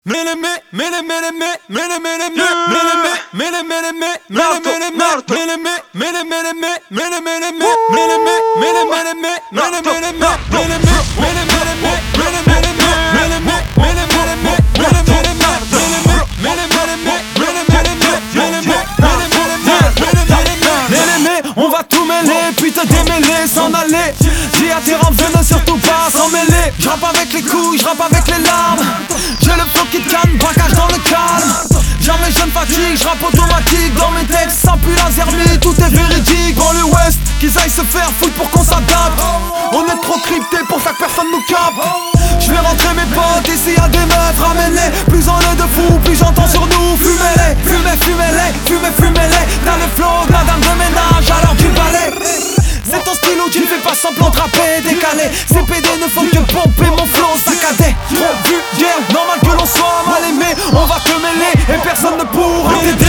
On va tout mêler, puis te démêler, s'en aller. Dis à tes rampes de ne surtout pas s'en mêler. J'rappe avec les couilles, j'rappe avec les larmes. J'ai le flow qui te calme, braquage dans le calme. Jamais je ne fatigue, j'rappe automatique. Dans mes textes, sans plus la zermie, tout est véridique. Dans le West, qu'ils aillent se faire foutre pour qu'on s'adapte. On est trop crypté pour ça que personne nous capte. Je vais rentrer mes potes, ici y'a des meufs, ramène-les. Plus on est de fous, plus j'entends sur nous. Fumez-les, fumez-les, fumez-les. T'as le flow de madame de ménage à l'heure du balai. C'est ton style où tu ne fais pas semblant de rapper, décalé. Ces PD ne font que pomper mon flow saccadé. Trop vulgaire, normal que l'on soit mal aimé. On va te mêler et personne ne pourra t'aider.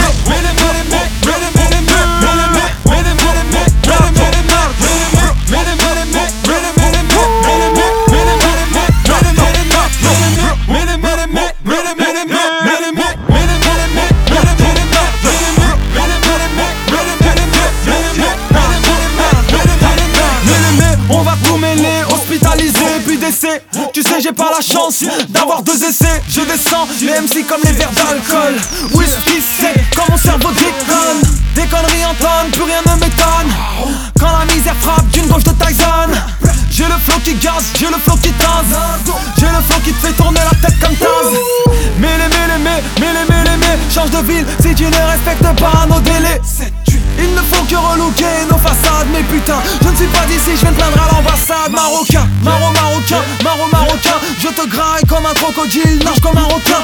On va tout mêler, hospitaliser, puis décès. Tu sais j'ai pas la chance d'avoir deux essais. Je descends les MC comme les verres d'alcool. Whisky c'est quand mon cerveau déconne. Des conneries en tonnes, plus rien ne m'étonne. Quand la misère frappe d'une gauche de Tyson. J'ai le flow qui gaze, j'ai le flow qui tase. J'ai le flow qui te fait tourner la tête comme Taz. Mêlé, change de ville si tu ne respectes pas nos délais. Il ne faut que relooker nos façades. Mais putain, je ne suis pas d'ici, je viens de plaindre à l'ambassade. Marocain, marocain, je te graille comme un crocodile, nage comme un requin.